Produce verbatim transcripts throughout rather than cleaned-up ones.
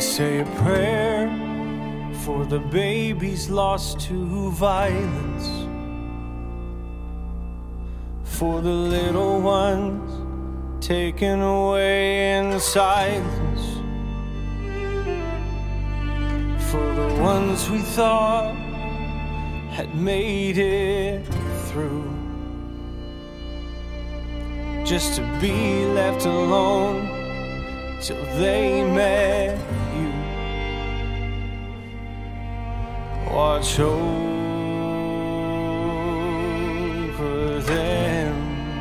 say a prayer for the babies lost to violence, for the little ones taken away in silence, for the ones we thought had made it through, just to be left alone till they met you. Watch over them,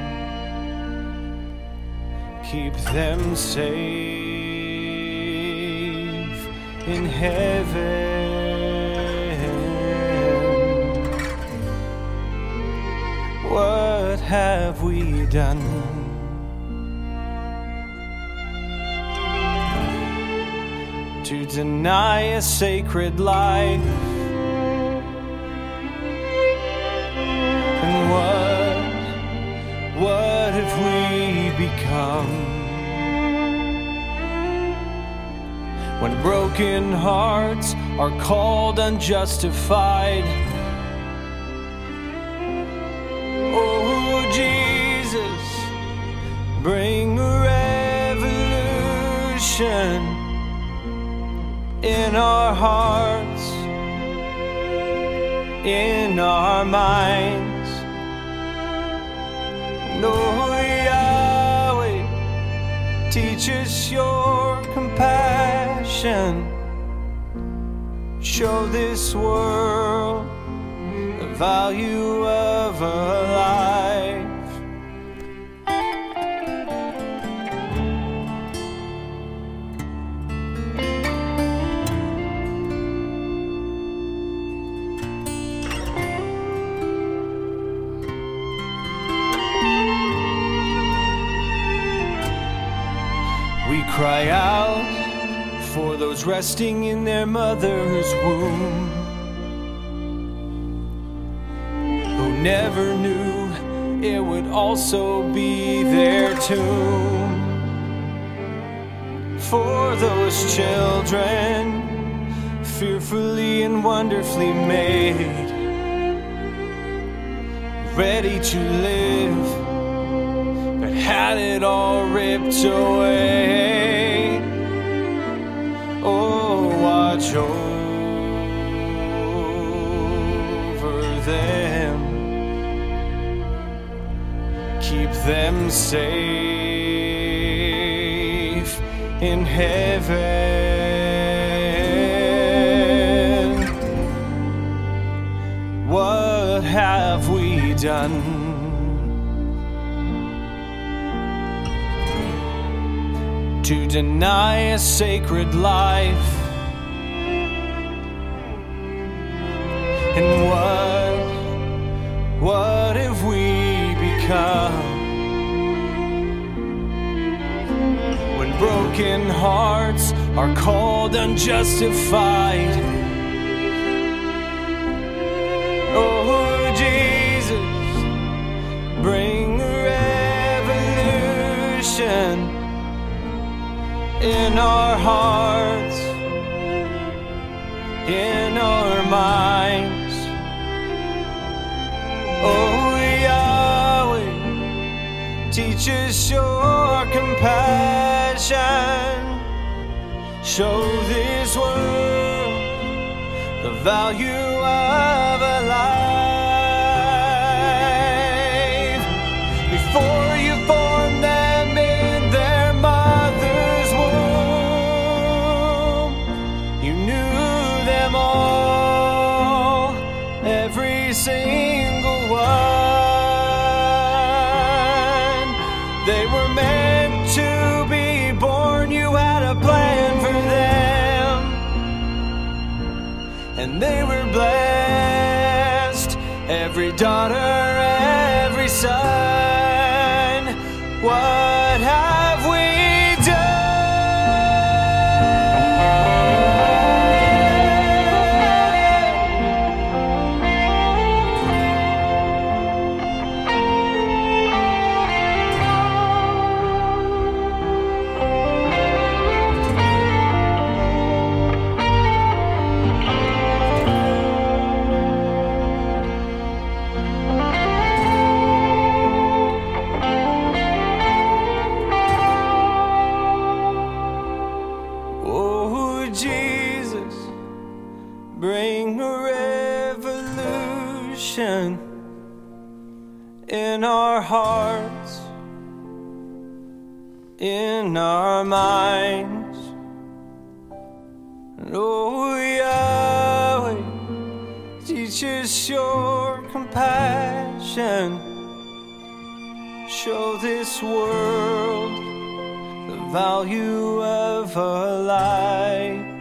keep them safe in heaven. What have we done to deny a sacred life? And what, what have we become when broken hearts are called unjustified? Oh, Jesus, bring a revolution in our hearts, in our minds. No, Yahweh, teach us your compassion. Show this world the value of a life. We cry out for those resting in their mother's womb, who never knew it would also be their tomb. For those children fearfully and wonderfully made, ready to live, but had it all ripped away. Oh, watch over them, keep them safe in heaven. What have we done to deny a sacred life? And what, what have we become when broken hearts are called unjustified? Oh, Jesus, bring a revolution in our hearts, in our minds. Oh, Yahweh, teach us your compassion. Show this world the value of a life. Before you formed them in their mother's womb, you knew them all, every single one. They were meant to be born, you had a plan for them, and they were blessed, every daughter, every son. What have we our minds. And oh Yahweh, teach us your compassion. Show this world the value of a life.